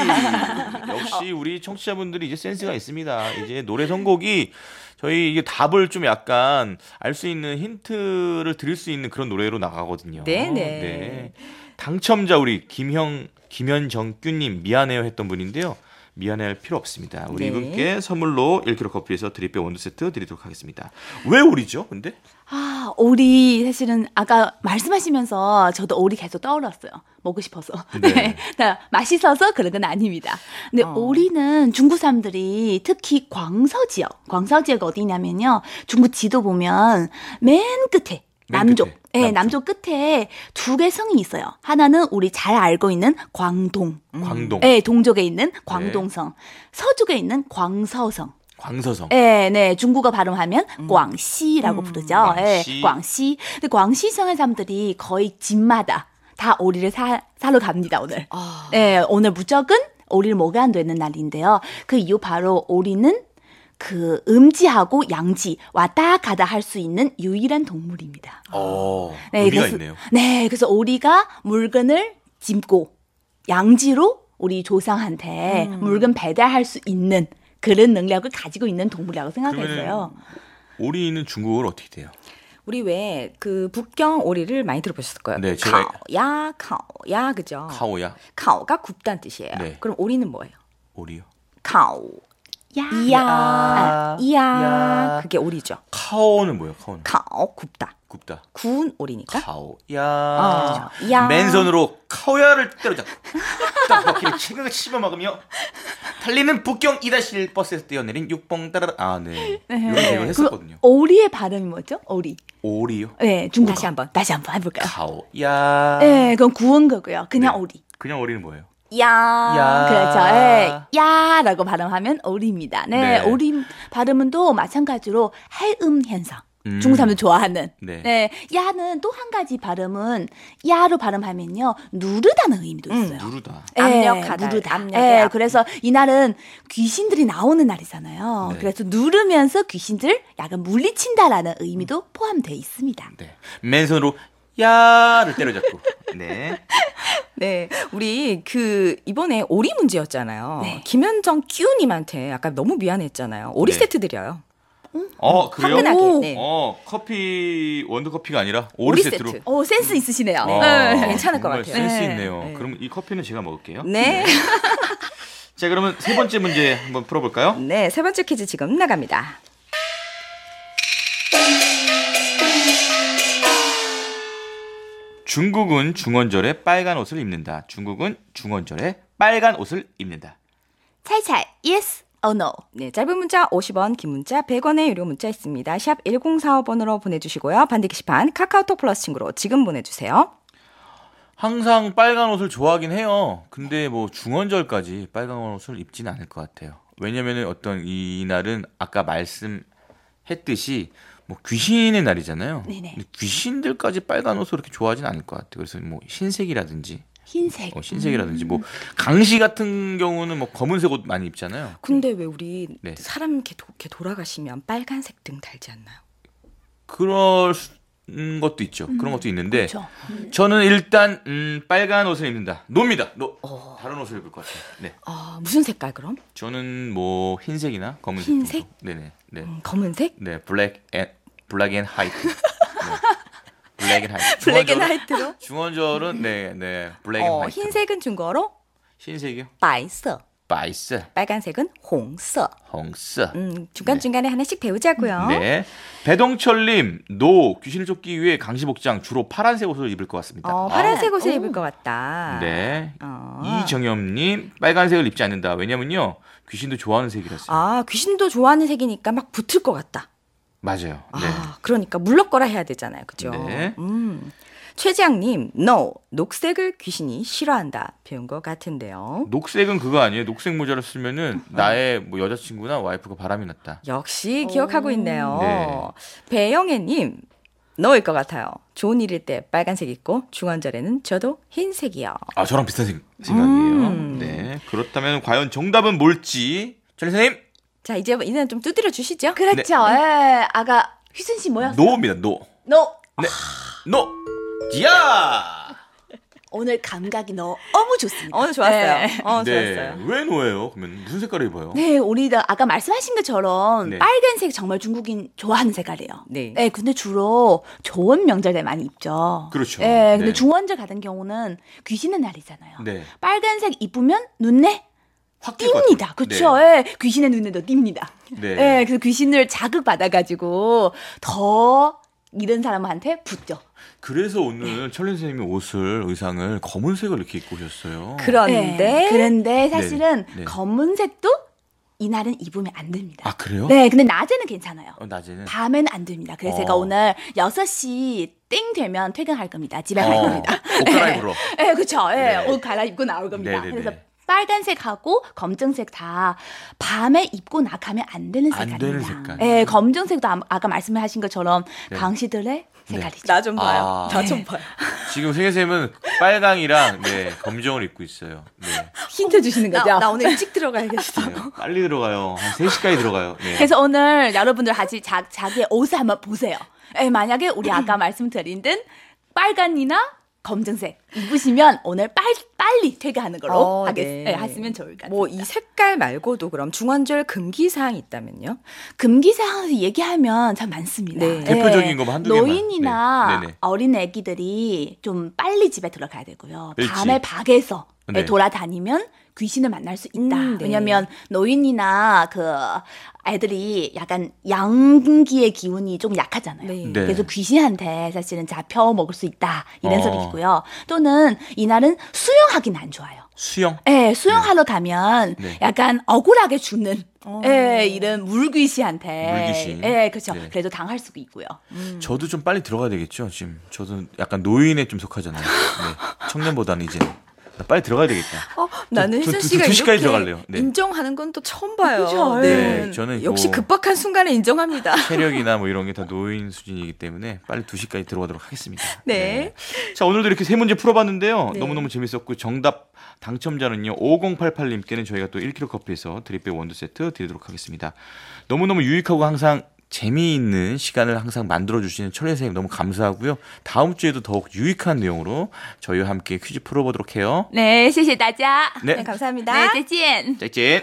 오리! 역시 우리 청취자분들이 이제 센스가 있습니다. 이제 노래 선곡이 저희 이게 답을 좀 약간 알 수 있는 힌트를 드릴 수 있는 그런 노래로 나가거든요. 네네. 네. 당첨자 우리 김형, 김현정규님 미안해요 했던 분인데요. 미안해할 필요 없습니다. 우리 네. 이분께 선물로 일 킬로그램 커피에서 드립백 원두 세트 드리도록 하겠습니다. 왜 오리죠? 근데? 아, 오리 사실은 아까 말씀하시면서 저도 오리 계속 떠올랐어요. 먹고 싶어서. 네. 네. 다 맛있어서 그런 건 아닙니다. 근데 어. 오리는 중국 사람들이 특히 광서 지역, 광서 지역 어디냐면요. 중국 지도 보면 맨 끝에 맨 남쪽, 끝에, 네, 남쪽. 남쪽 끝에 두 개 성이 있어요. 하나는 우리 잘 알고 있는 광동, 광동, 네, 동쪽에 있는 광동성, 서쪽에 있는 광서성. 광서성. 네, 네. 중국어 발음하면 광시라고 부르죠. 광시. 네, 광시. 근데 광시성의 사람들이 거의 집마다 다 오리를 사, 사러 갑니다, 오늘. 아. 네, 오늘 무조건 오리를 먹어야 되는 날인데요. 그 이유 바로 오리는 그 음지하고 양지 왔다 가다 할 수 있는 유일한 동물입니다. 어, 네, 의미가 그래서, 있네요. 네, 그래서 오리가 물건을 짚고 양지로 우리 조상한테 음. 물건 배달할 수 있는 그런 능력을 가지고 있는 동물이라고 생각했어요. 오리는 중국어로 어떻게 돼요? 우리 왜 그 북경 오리를 많이 들어보셨을 거예요. 네, 제가- 카오야, 카오야, 그죠? 카오야? 카오가 굽다는 뜻이에요. 네. 그럼 오리는 뭐예요? 오리요? 카오, 야. 이야. 야. 이야. 야. 그게 오리죠. 카오는 뭐예요? 카오는 카오 굽다. 굽다. 구운 오리니까. 카오야. 어, 야. 맨손으로 카오야를 때려잡고 딱 바퀴를 치근을 씹어 먹으며 달리는 북경 이다실 버스에서 뛰어내린 육봉 따라라. 아, 네. 이런 계획을 했었거든요. 그 오리의 발음이 뭐죠? 오리. 오리요? 네, 중국어. 다시 한번. 다시 한번 해볼까요? 카오야. 네, 그건 구운 거고요. 그냥 네. 오리. 그냥 오리는 뭐예요? 야. 야. 그렇죠. 예. 야라고 발음하면 오리입니다. 네, 네. 오리 발음은 또 마찬가지로 해음 현상. 음. 중국 사람들 좋아하는. 네. 네. 야는 또 한 가지 발음은 야로 발음하면요. 누르다는 의미도 음, 있어요. 누르다. 예, 압력하다. 누르다. 압력의 예, 압. 그래서 이날은 귀신들이 나오는 날이잖아요. 네. 그래서 누르면서 귀신들 약간 물리친다라는 의미도 포함되어 있습니다. 네. 맨손으로 야를 때려잡고. 네. 네, 우리 그 이번에 오리 문제였잖아요. 네. 김현정 끼우님한테 약간 너무 미안했잖아요. 오리 네. 세트 드려요. 어, 그래요? 화끈하게. 오. 네. 어, 커피 원두 커피가 아니라 오리, 오리 세트로. 세트. 오, 센스 있으시네요. 어, 네, 괜찮을 것 정말 같아요. 센스 네. 있네요. 네. 그럼 이 커피는 제가 먹을게요. 네. 자, 그러면 세 번째 문제 한번 풀어볼까요? 네, 세 번째 퀴즈 지금 나갑니다. 중국은 중원절에 빨간 옷을 입는다. 중국은 중원절에 빨간 옷을 입는다. 찰찰, yes or no. 네, 짧은 문자 오십 원, 긴 문자 백 원의 유료 문자 있습니다. 샵 일공사오 번으로 보내주시고요. 반대 게시판 카카오톡 플러스 친구로 지금 보내주세요. 항상 빨간 옷을 좋아하긴 해요. 근데 뭐 중원절까지 빨간 옷을 입지는 않을 것 같아요. 왜냐면은 어떤 이 날은 아까 말씀했듯이 뭐 귀신의 날이잖아요. 네네. 근데 귀신들까지 빨간 옷을 그렇게 좋아하지는 않을 것 같아요. 그래서 뭐 흰색이라든지 흰색. 어, 흰색이라든지 뭐 강시 같은 경우는 뭐 검은색 옷 많이 입잖아요. 근데 왜 우리 네. 사람 이렇게, 도, 이렇게 돌아가시면 빨간색 등 달지 않나요? 그럴 수- 음, 것도 있죠. 그런 것도 있는데 그렇죠. 저는 일단 음, 빨간 옷을 입는다. 노입니다. 노. 다른 옷을 입을 것 같아요. 네. 아, 무슨 색깔 그럼? 저는 뭐 흰색이나 검은색. 흰색? 정도. 네네. 네. 음, 검은색? 네. 블랙 앤 블랙 앤 화이트. 네. 블랙 앤 화이트. 블랙 앤 중원절은- 화이트로? 중원절은 네, 네. 블랙 앤 어, 화이트. 흰색은 중국어로 흰색이요? 白色, 바이스, 빨간색은 红色. 홍스. 음, 중간중간에 하나씩 배우자고요. 네. 배동철님, 노 귀신을 쫓기 위해 강시복장 주로 파란색 옷을 입을 것 같습니다. 어, 파란색 옷을 오. 입을 것 같다. 네. 어. 이정엽님, 빨간색을 입지 않는다. 왜냐면요, 귀신도 좋아하는 색이라서. 아, 귀신도 좋아하는 색이니까 막 붙을 것 같다. 맞아요. 네. 아, 그러니까 물러거라 해야 되잖아요. 그죠? 네. 음. 최지양님, no. 녹색을 귀신이 싫어한다. 배운 것 같은데요. 녹색은 그거 아니에요. 녹색 모자를 쓰면은 나의 뭐 여자친구나 와이프가 바람이 났다. 역시 기억하고 있네요. 네. 배영애님, no일 것 같아요. 좋은 일일 때 빨간색 입고 중원절에는 저도 흰색이요. 아, 저랑 비슷한 생, 생각이에요. 음. 네. 그렇다면 과연 정답은 뭘지? 전 선생님, 자, 이제 이제는 좀 두드려 주시죠. 그렇죠. 예. 아가 휘순 씨 뭐였어요? 노입니다. 노. 노. 네. 노. 야! 오늘 감각이 너무 좋습니다. 어, 좋았어요. 네. 어, 네. 좋았어요. 왜 노예요? 그러면 무슨 색깔을 입어요? 네, 우리 아까 말씀하신 것처럼 네. 빨간색 정말 중국인 좋아하는 색깔이에요. 네. 네, 근데 주로 좋은 명절에 많이 입죠. 그렇죠. 네, 근데 네. 중원절 같은 경우는 귀신의 날이잖아요. 네. 빨간색 입으면 눈에 확 띌 것 띕니다. 같아요. 그렇죠. 예, 귀신의 눈에도 띕니다. 네. 예, 그래서 귀신을 자극받아가지고 더 이런 사람한테 붙죠. 그래서 오늘 철린 선생님이 옷을 의상을 검은색을 이렇게 입고 오셨어요. 그런데 네, 그런데 사실은 네. 검은색도 이날은 입으면 안 됩니다. 아, 그래요? 네, 근데 낮에는 괜찮아요. 어, 낮에는. 밤에는 안 됩니다. 그래서 어. 제가 오늘 여섯 시 땡 되면 퇴근할 겁니다. 집에 갈 어, 겁니다. 옷 갈아입으러. 네, 그렇죠. 예, 네. 옷 갈아입고 나올 겁니다. 네, 네, 그래서 네. 빨간색하고 검정색 다 밤에 입고 나가면 안 되는 안 색깔입니다. 되는 색깔. 예, 검정색도 아- 아까 말씀하신 것처럼 네. 강시들의 색깔이죠. 나 좀 봐요. 아. 나 좀 봐요. 지금 승혜 쌤은 빨강이랑 네, 검정을 입고 있어요. 네. 힌트 주시는 거죠? 나, 나 오늘 일찍 들어가야겠어. 네, 빨리 들어가요. 한 세 시까지 들어가요. 네. 그래서 오늘 여러분들 같이 자, 자기의 옷을 한번 보세요. 예, 만약에 우리 아까 말씀드린 듯 빨간이나 검정색 입으시면 오늘 빨, 빨리 퇴근하는 걸로 어, 하겠, 네. 예, 하시면 좋을 것 같아요. 뭐 이 색깔 말고도 그럼 중원절 금기사항이 있다면요? 금기사항에서 얘기하면 참 많습니다. 네. 대표적인 거만 한두 개만. 노인이나 네. 네네. 어린 애기들이 좀 빨리 집에 들어가야 되고요. 일찍. 밤에 밖에서 네. 돌아다니면 귀신을 만날 수 있다. 음, 네. 왜냐면 노인이나 그 애들이 약간 양기의 기운이 좀 약하잖아요. 네. 네. 그래서 귀신한테 사실은 잡혀 먹을 수 있다. 이런 어. 소리고요. 또는 이날은 수영하기는 안 좋아요. 수영. 예, 수영하러 가면 네. 약간 억울하게 죽는 어. 예, 이런 물귀신한테 물귀신. 예, 그렇죠. 네. 그래도 당할 수도 있고요. 저도 좀 빨리 들어가야 되겠죠. 지금 저도 약간 노인에 좀 속하잖아요. 네. 청년보다는 이제 빨리 들어가야 되겠다. 어, 나는 저- 혜선 저- 씨가 두 시까지 이렇게 들어갈래요. 네. 인정하는 건 또 처음 봐요. 그죠? 네, 저는 역시 뭐- 급박한 순간에 인정합니다. 체력이나 뭐 이런 게 다 노인 수준이기 때문에 빨리 두 시까지 들어가도록 하겠습니다. 네. 자, 오늘도 이렇게 세 문제 풀어봤는데요. 네. 너무너무 재밌었고 정답 당첨자는요. 오공팔팔님께는 저희가 또 일 킬로그램 커피에서 드립백 원두 세트 드리도록 하겠습니다. 너무너무 유익하고 항상 재미있는 시간을 항상 만들어주시는 철현 선생님 너무 감사하고요. 다음 주에도 더욱 유익한 내용으로 저희와 함께 퀴즈 풀어보도록 해요. 네, 谢谢大家. 네, 네, 감사합니다. 네, 再见. 짜릿.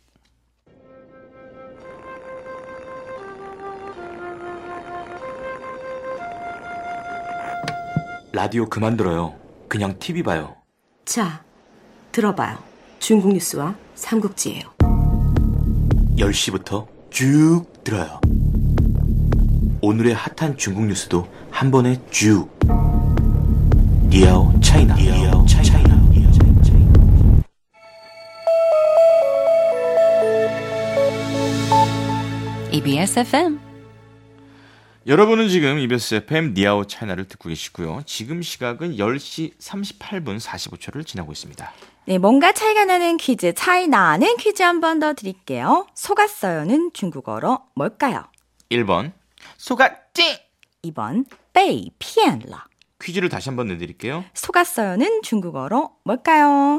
라디오 그만 들어요. 그냥 티비 봐요. 자, 들어봐요. 중국 뉴스와 삼국지예요. 열 시부터 쭉 들어요. 오늘의 핫한 중국 뉴스도 한 번에 쭉. 니아오 차이나. 니아오 차이나. 이비에스 에프엠 여러분은 지금 이비에스 에프엠 니아오 차이나를 듣고 계시고요. 지금 시각은 열 시 삼십팔 분 사십오 초를 지나고 있습니다. 네, 뭔가 차이가 나는 퀴즈, 차이 나는 퀴즈 한 번 더 드릴게요. 속았어요는 중국어로 뭘까요? 일 번 속았지. 이 번 베이 피엔러. 퀴즈를 다시 한번 내드릴게요. 속았어요는 중국어로 뭘까요?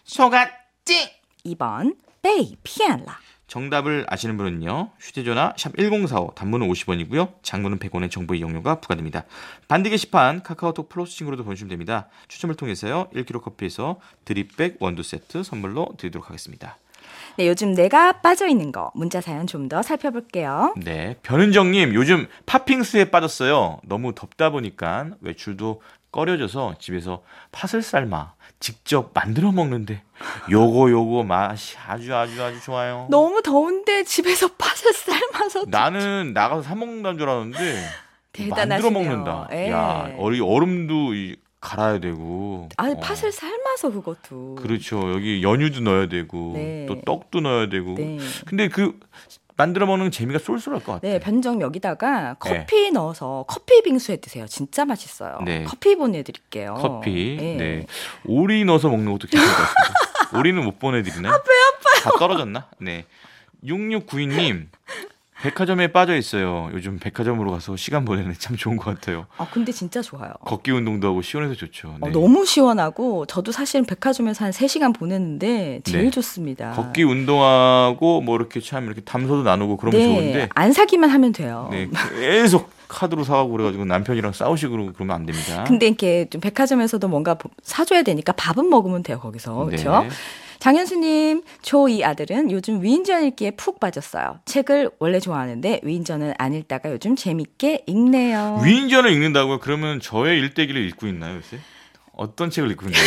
속았지. 이 번 베이 피엔러. 정답을 아시는 분은요. 휴대전화 샵 일공사오 단문은 오십 원이고요. 장문은 백 원의 정보 이용료가 부과됩니다. 반디 게시판 카카오톡 플러스 친구로도 보내주시면 됩니다. 추첨을 통해서요. 일 킬로그램 커피에서 드립백 원두 세트 선물로 드리도록 하겠습니다. 네, 요즘 내가 빠져있는 거 문자 사연 좀 더 살펴볼게요. 네, 변은정님 요즘 팥빙수에 빠졌어요. 너무 덥다 보니까 외출도 꺼려져서 집에서 팥을 삶아 직접 만들어 먹는데 요거 요거 맛이 아주 아주 아주 좋아요. 너무 더운데 집에서 팥을 삶아서 나는 나가서 사 먹는다는 줄 알았는데 대단하시네요. 만들어 먹는다. 예. 야, 어리 얼음도 이- 갈아야 되고. 아, 어. 팥을 삶아서 그것도. 그렇죠. 여기 연유도 넣어야 되고 네. 또 떡도 넣어야 되고. 네. 근데 그 만들어 먹는 재미가 쏠쏠할 것 같아요. 네, 변정 여기다가 커피 넣어서 커피 빙수에 드세요. 진짜 맛있어요. 네. 커피 보내드릴게요. 커피. 네. 네. 오리 넣어서 먹는 것도 괜찮을 것 같습니다. 오리는 못 보내드리네. 아, 배 아파요. 다 떨어졌나? 네. 육육구이 님. 백화점에 빠져 있어요. 요즘 백화점으로 가서 시간 보내는 참 좋은 것 같아요. 아, 근데 진짜 좋아요. 걷기 운동도 하고 시원해서 좋죠. 네. 어, 너무 시원하고 저도 사실은 백화점에서 한 세 시간 보냈는데 제일 네. 좋습니다. 걷기 운동하고 뭐 이렇게 참 이렇게 담소도 나누고 그러면 네, 좋은데 안 사기만 하면 돼요. 네, 계속 카드로 사가고 그래가지고 남편이랑 싸우시고 그러면 안 됩니다. 근데 이렇게 좀 백화점에서도 뭔가 사줘야 되니까 밥은 먹으면 돼요, 거기서. 그렇죠? 네. 장현수님, 저 이 아들은 요즘 위인전 읽기에 푹 빠졌어요. 책을 원래 좋아하는데 위인전은 안 읽다가 요즘 재밌게 읽네요. 위인전을 읽는다고요? 그러면 저의 일대기를 읽고 있나요, 요새? 어떤 책을 읽고 있나요?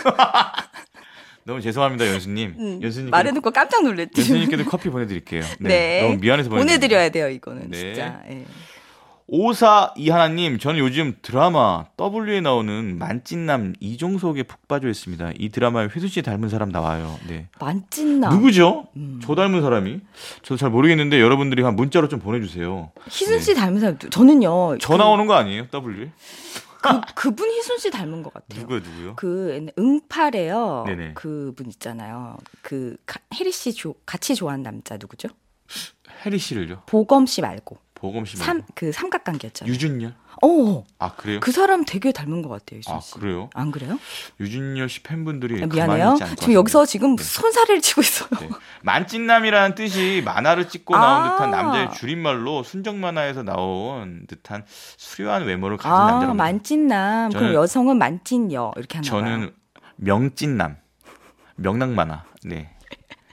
너무 죄송합니다, 연수님. 음, 연수님 말해놓고 깜짝 놀랐지. 연수님께도 커피 보내드릴게요. 네, 네. 너무 미안해서 보내드립니다. 보내드려야 돼요, 이거는 네. 진짜. 예. 오사이 하나님, 저는 요즘 드라마 W에 나오는 만찢남 이종석에 푹 빠져 있습니다. 이 드라마에 회수 씨 닮은 사람 나와요. 네. 만찢남. 누구죠? 음. 저 닮은 사람이? 저도 잘 모르겠는데 여러분들이 한 문자로 좀 보내주세요. 희순 씨 닮은 사람, 저는요. 저 나오는 거 아니에요? W에? 그, 그분 희순 씨 닮은 것 같아요. 누구요, 누구요? 그 응팔에요. 네네. 그분 있잖아요. 그 가- 혜리 씨 조, 같이 좋아하는 남자 누구죠? 해리 씨를요? 보검 씨 말고. 보검 씨 삼 말고. 그 삼각관계였잖아요. 유준열? 어, 아, 그래요? 그 사람 되게 닮은 것 같아요, 희순 아, 씨. 그래요? 안 그래요? 유준열 씨 팬분들이 아, 가만히 미안해요. 있지 않을 것 지금 여기서 같습니다. 지금 네. 손사래를 치고 있어요. 네. 만찢남이라는 뜻이 만화를 찍고 나온 아. 듯한 남자의 줄임말로 순정 만화에서 나온 듯한 수려한 외모를 가진 아, 남자랍니다. 만찢남. 그럼 저는- 여성은 만찢여 이렇게 하나 봐요. 저는 명찢남, 명랑만화. 네.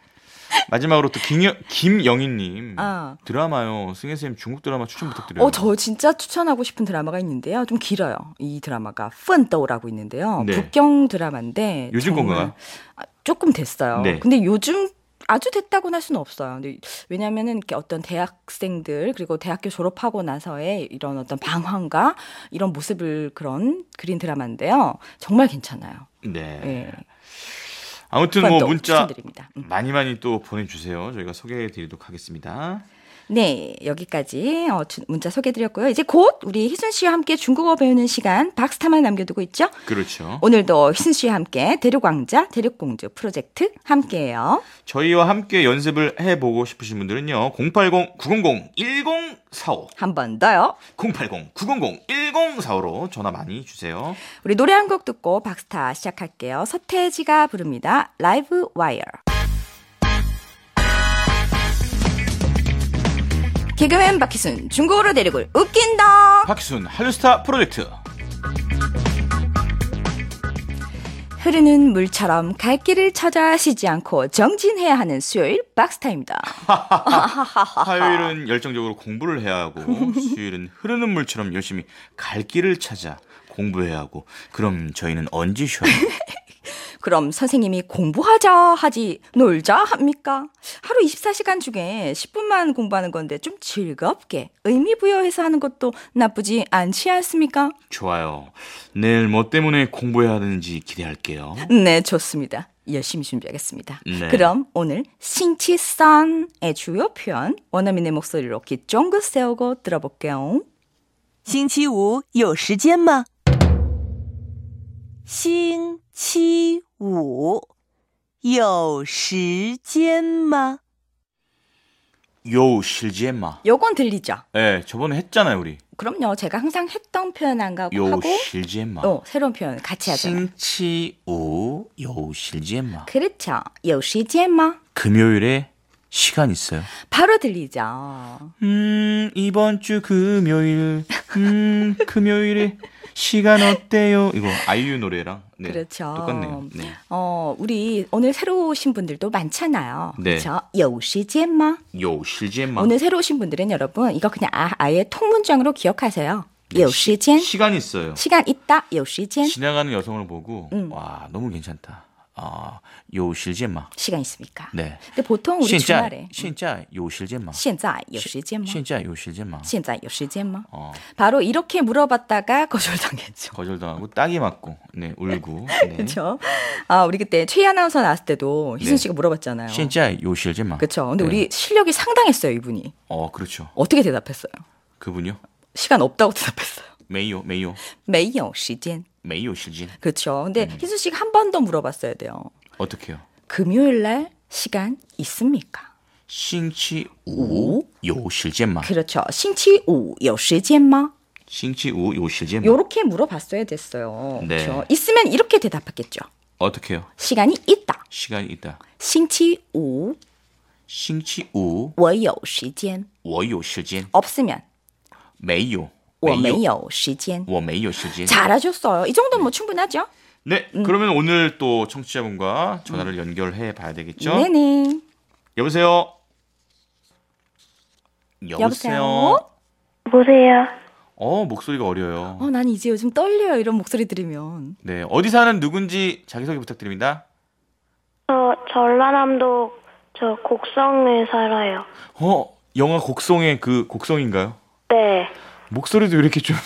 마지막으로 또 김여, 김영희님 아. 드라마요. 승혜 쌤 중국 드라마 추천 부탁드려요. 어, 저 진짜 추천하고 싶은 드라마가 있는데요. 좀 길어요. 이 드라마가 펀더라고 있는데요. 네. 북경 드라마인데 요즘 정말- 건가요? 아, 조금 됐어요. 네. 근데 요즘 아주 됐다고는 할 수는 없어요. 근데 왜냐하면은 이렇게 어떤 대학생들 그리고 대학교 졸업하고 나서의 이런 어떤 방황과 이런 모습을 그런 그린 드라마인데요. 정말 괜찮아요. 네. 예. 아무튼 뭐 펀더 문자 추천드립니다. 음. 많이 많이 또 보내주세요. 저희가 소개해드리도록 하겠습니다. 네, 여기까지 어, 주- 문자 소개해드렸고요. 이제 곧 우리 희순 씨와 함께 중국어 배우는 시간 박스타만 남겨두고 있죠. 그렇죠. 오늘도 희순 씨와 함께 대륙왕자, 대륙공주 프로젝트 함께해요. 저희와 함께 연습을 해보고 싶으신 분들은요. 공팔공 구공공 일공사오 한 번 더요. 공팔공 구공공 일공사오로 전화 많이 주세요. 우리 노래 한 곡 듣고 박스타 시작할게요. 서태지가 부릅니다. 라이브 와이어. 개그맨 박희순, 중국어로 대륙을 웃긴다. 박희순 한류스타 프로젝트. 흐르는 물처럼 갈 길을 찾아 쉬지 않고 정진해야 하는 수요일 박스타입니다. 화요일은 열정적으로 공부를 해야 하고 수요일은 흐르는 물처럼 열심히 갈 길을 찾아 공부해야 하고 그럼 저희는 언제 쉬어요? 그럼 선생님이 공부하자 하지 놀자 합니까? 하루 이십사 시간 중에 십 분만 공부하는 건데 좀 즐겁게 의미 부여해서 하는 것도 나쁘지 않지 않습니까? 좋아요. 내일 뭐 때문에 공부해야 하는지 기대할게요. 네, 좋습니다. 열심히 준비하겠습니다. 네. 그럼 오늘 싱치산의 주요 표현 원어민의 목소리로 귀 쫑긋 세우고 들어볼게요. 星期五有时间吗？星期五有时间吗？ 요 실제마. 요건 들리죠? 네, 저번에 했잖아요 우리. 그럼요. 제가 항상 했던 표현 안 가고 요 하고 실제마. 또 새로운 표현 같이 하잖아요. 星期五요 실제마. 그렇죠. 有时间吗? 금요일에 시간 있어요. 바로 들리죠. 음 이번 주 금요일 음 금요일에 시간 어때요? 이거 아이유 노래랑 네, 그렇죠. 똑같네요. 네. 어, 우리 오늘 새로 오신 분들도 많잖아요. 네. 그렇죠? 有时间吗? 요 실제마. 오늘 새로 오신 분들은 여러분 이거 그냥 아, 아예 통문장으로 기억하세요. 有时间 시간 있어요. 시간 있다. 有时间 지나가는 여성을 보고 음. 와 너무 괜찮다. 아, 요 실제마. 시간 있습니까? 네. 근데 보통 우리 주말에 现在요 실제마. 现在有时间吗? 现在요 실제마. 现在有时间吗? 어, 바로 이렇게 물어봤다가 거절당했죠. 거절당하고 딱이 맞고 네, 울고. 네. 그렇죠? 아, 우리 그때 최희 아나운서 나왔을 때도 희순 네. 씨가 물어봤잖아요. 现在요 실제마. 그렇죠. 근데 네. 우리 실력이 상당했어요, 이분이. 어, 그렇죠. 어떻게 대답했어요? 그분요? 시간 없다고 대답했어요. 没有没有没有时间. 没有时间. 그렇죠. 근데 음. 희순 씨가 한 번 더 물어봤어야 돼요. 어떻게요? 금요일 날 시간 있습니까? 星期五有时间吗? 그렇죠. 星期五有时间吗? 星期五有时间吗? 요렇게 물어봤어야 됐어요. 네. 그렇죠. 있으면 이렇게 대답했겠죠. 어떻게요? 시간이 있다. 시간이 있다. 星期五星期五我有时间我有时间 없으면 没有我没有没有时间我没有时间 잘하셨어요. 이 정도면 뭐 충분하죠? 네, 그러면 오늘 또 청취자분과 전화를 연결해 봐야 되겠죠? 네네. 여보세요? 여보세요? 보세요. 어, 목소리가 어려요. 어, 난 이제 요즘 떨려요. 이런 목소리 들으면. 네, 어디 사는 누군지 자기소개 부탁드립니다. 저 전라남도 저 곡성에 살아요. 어, 영화 곡성의 그 곡성인가요? 네. 목소리도 이렇게 좀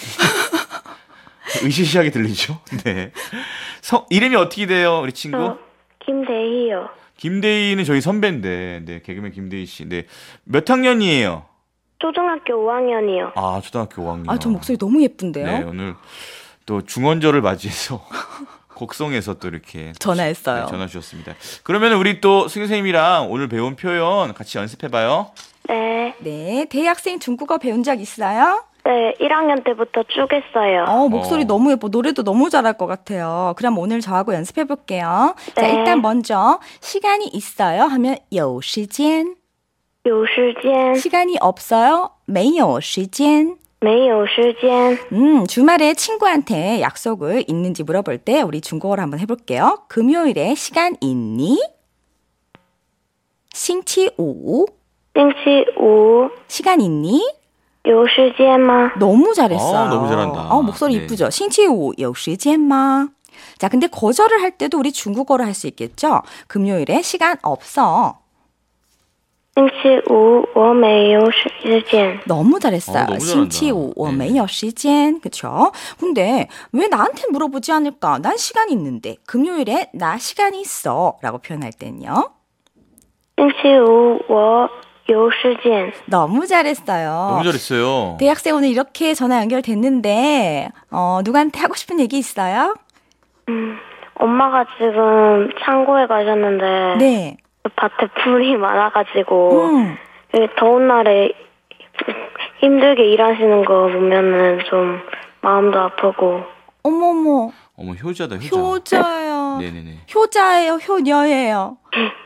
의시시하게 들리죠? 네. 성, 이름이 어떻게 돼요, 우리 친구? 저 김대희요. 김대희는 저희 선배인데, 네, 개그맨 김대희 씨. 네. 몇 학년이에요? 초등학교 오 학년이요. 아, 초등학교 오 학년. 아, 저 목소리 너무 예쁜데요? 네, 오늘 또 중원절을 맞이해서 곡성에서 또 이렇게 전화했어요. 네, 전화 주셨습니다. 그러면 우리 또 승희 선생님이랑 오늘 배운 표현 같이 연습해봐요. 네. 네, 대학생 중국어 배운 적 있어요? 네, 일 학년 때부터 쭉 했어요. 어, 목소리 어. 너무 예뻐. 노래도 너무 잘할 것 같아요. 그럼 오늘 저하고 연습해 볼게요. 자, 네. 일단 먼저 시간이 있어요 하면 有时间. 有时间 시간이 없어요? 没有时间. 没有时间 음, 주말에 친구한테 약속을 있는지 물어볼 때 우리 중국어로 한번 해볼게요. 금요일에 시간 있니? 星期五星期五 시간 있니? 有时间吗? 너무 잘했어요. 어, 너무 잘한다. 어, 목소리 네. 이쁘죠? 星期五有时间吗? 자, 근데 거절을 할 때도 우리 중국어로 할 수 있겠죠? 금요일에 시간 없어. 星期五我没有时间. 너무 잘했어요. 어, 너무 잘한다. 星期五我没有时间. 그쵸? 근데 왜 나한테 물어보지 않을까? 난 시간 있는데. 금요일에 나 시간 있어. 라고 표현할 땐요. 星期五我有时间. 너무 잘했어요. 너무 잘했어요. 대학생 오늘 이렇게 전화 연결됐는데 어, 누구한테 하고 싶은 얘기 있어요? 음, 엄마가 지금 창고에 가셨는데 네. 밭에 풀이 많아가지고 음. 더운 날에 힘들게 일하시는 거 보면은 좀 마음도 아프고. 어머머. 어머, 효자다, 효자. 효자예요. 네네네. 효자예요, 효녀예요.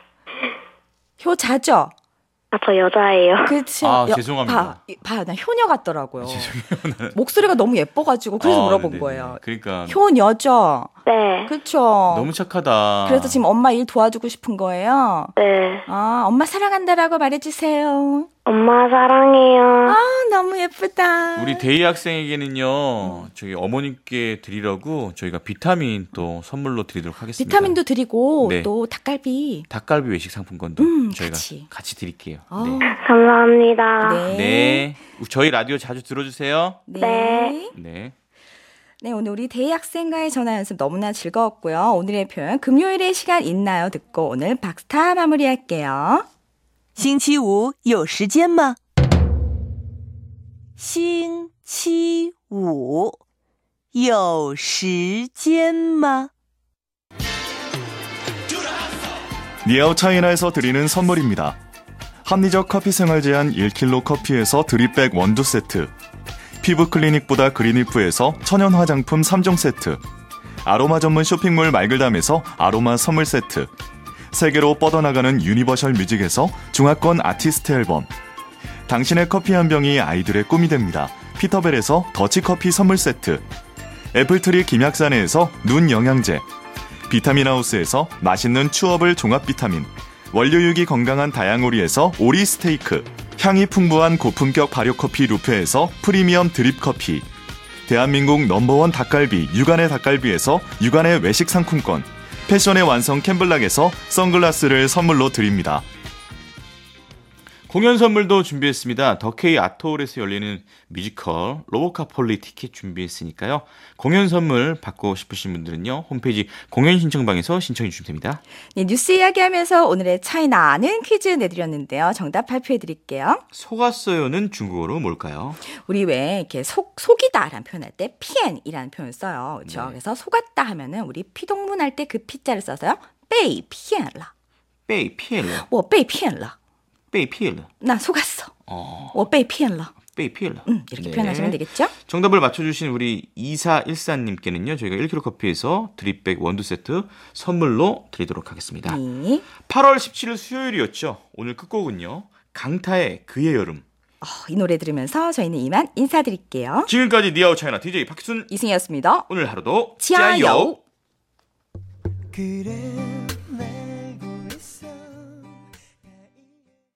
효자죠? 아, 저 여자예요. 그치. 아, 죄송합니다. 봐, 봐, 나 효녀 같더라고요. 죄송해요. 목소리가 너무 예뻐가지고 그래서 아, 물어본 네네네. 거예요. 그러니까 효녀죠? 네. 그쵸. 너무 착하다. 그래서 지금 엄마 일 도와주고 싶은 거예요? 네. 아, 엄마 사랑한다라고 말해주세요. 엄마 사랑해요. 아, 너무 예쁘다. 우리 데이 학생에게는요, 저희 어머님께 드리려고 저희가 비타민 또 선물로 드리도록 하겠습니다. 비타민도 드리고 네. 또 닭갈비. 닭갈비 외식 상품권도 음, 저희가 같이. 같이, 드릴게요. 어, 네. 감사합니다. 네. 네. 저희 라디오 자주 들어주세요. 네. 네. 네. 네, 오늘 우리 대희 학생과의 전화 연습 너무나 즐거웠고요. 오늘의 표현 금요일에 시간 있나요? 듣고 오늘 박스타 마무리할게요. 星期五有时间吗?星期五有时间吗? 니아오 차이나에서 드리는 선물입니다. 합리적 커피 생활 제한 일 킬로그램 커피에서 드립백 원두 세트, 피부 클리닉보다 그린리프에서 천연 화장품 삼 종 세트, 아로마 전문 쇼핑몰 말글담에서 아로마 선물 세트, 세계로 뻗어나가는 유니버셜 뮤직에서 중화권 아티스트 앨범, 당신의 커피 한 병이 아이들의 꿈이 됩니다. 피터벨에서 더치커피 선물 세트, 애플트리 김약산에서 눈 영양제, 비타민하우스에서 맛있는 추어블 종합 비타민, 원료육이 건강한 다양오리에서 오리 스테이크, 향이 풍부한 고품격 발효커피 루페에서 프리미엄 드립커피, 대한민국 넘버원 닭갈비 육안의 닭갈비에서 육안의 외식 상품권, 패션의 완성 캠블락에서 선글라스를 선물로 드립니다. 공연 선물도 준비했습니다. 더케이 아트홀에서 열리는 뮤지컬 로보카폴리 티켓 준비했으니까요. 공연 선물 받고 싶으신 분들은요. 홈페이지 공연 신청방에서 신청해 주시면 됩니다. 네, 뉴스 이야기하면서 오늘의 차이나 아는 퀴즈 내드렸는데요. 정답 발표해 드릴게요. 속았어요는 중국어로 뭘까요? 우리 왜 이렇게 속, 속이다라는 표현할 때 피엔이라는 표현을 써요. 그렇죠? 네. 그래서 속았다 하면은 우리 피동문 할 때 그 피자를 써서요. 被骗了. 被骗了, 我被骗了. 被骗了. 나 속았어. 어, 我被骗了. 被骗了. 음, 이렇게 네. 표현하시면 되겠죠? 정답을 맞춰주신 우리 이사일사님께는요. 저희가 일 킬로그램 커피에서 드립백 원두 세트 선물로 드리도록 하겠습니다. 네. 팔월 십칠일 수요일이었죠. 오늘 끝곡은요. 강타의 그의 여름. 어, 이 노래 들으면서 저희는 이만 인사드릴게요. 지금까지 니아우 차이나 디제이 박희순 이승이었습니다. 오늘 하루도 지아요. 지아요. 그래